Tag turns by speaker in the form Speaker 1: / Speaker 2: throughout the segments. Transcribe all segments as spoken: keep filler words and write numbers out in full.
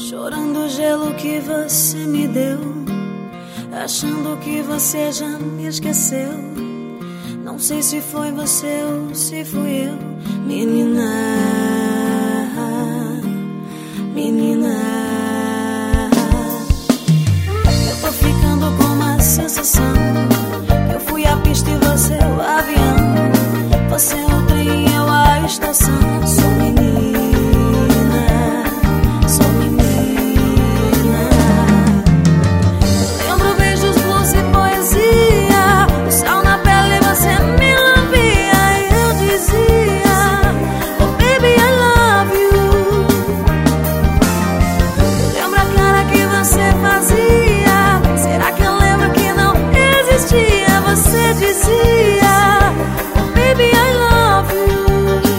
Speaker 1: Chorando o gelo que você me deu, achando que você já me esqueceu. Não sei se foi você ou se fui eu, menina, menina. Eu tô ficando com uma sensação que eu fui a pista e você o avião. Você é o trem e eu a estação. Sou menina, sou menina. Lembro beijos, blues e poesia, o sal na pele você me lambia e eu dizia, oh baby I love you. Lembra a cara que você fazia? Será que eu lembro que não existia? Você dizia, oh baby I love you.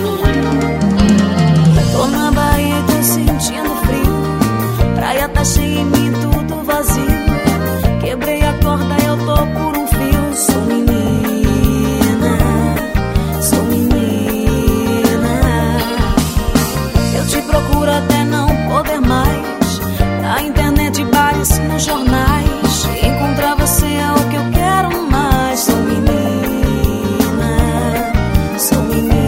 Speaker 1: Tô na Bahia e tô sentindo frio, praia tá cheia em mim, tudo vazio. Quebrei a corda, eu tô por um fio. Sou menina, sou menina. Eu te procuro até não poder mais, na internet, bares, nos jornais. Encontrar você é o que eu quero mais. Sou menina, sou menina.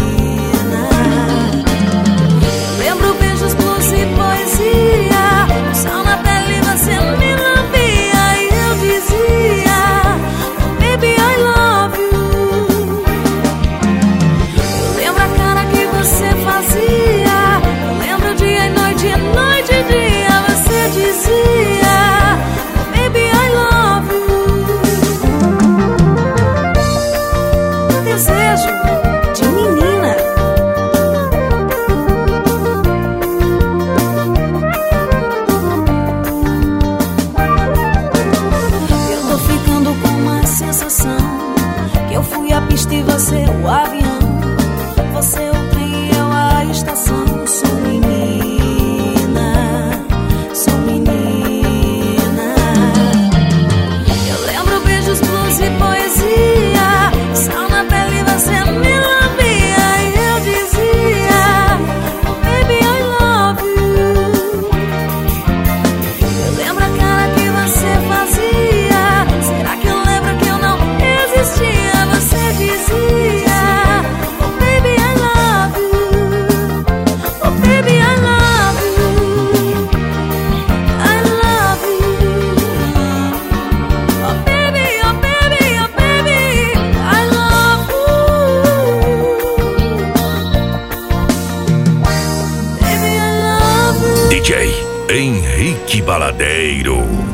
Speaker 1: Lembro beijos, blues e poesia, o sal na pele você me lambia e eu dizia, oh baby I love you. Lembro a cara que você fazia, lembro dia e noite, noite e dia. Você dizia, oh baby I love you. Desejo de menina. Eu tô ficando com uma sensação que eu fui a pista e você o avião. Você é o trem e eu a estação. Sou menina, sou menina. Eu lembro beijos, blues e poesia, sal na pele você me lambia e eu dizia, oh baby I love you. Eu lembro a cara que você fazia. Será que eu lembro que eu não existia? Você dizia, oh baby I love you. Oh baby I love you. I love you. Oh baby, oh baby, oh baby, I love you. Baby I love you.
Speaker 2: D J Henrique Baladeiro.